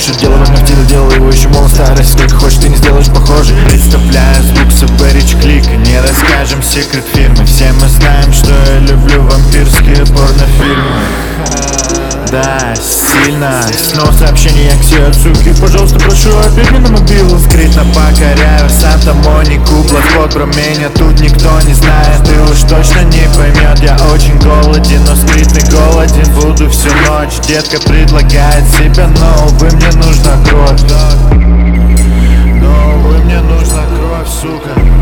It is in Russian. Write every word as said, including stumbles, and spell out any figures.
можешь. Дело в нефтяной, делал его еще мол старость. Сколько хочешь, ты не сделаешь похоже. Представляю звук Саберич клик. Не расскажем секрет фирмы. Все мы знаем, что я люблю вампирские порнофильмы. Да, сильно. Снова сообщение к себе от суки. Пожалуйста, прошу, ответь мне на мобилу. Скрытно покоряю Санта-Монику. Плохот про меня тут никто не знает. И уж точно не поймет. Я очень голоден, но скрытный голоден буду всю ночь. Детка предлагает себя, но увы, мне нужна кровь. Но увы, мне нужна кровь, сука.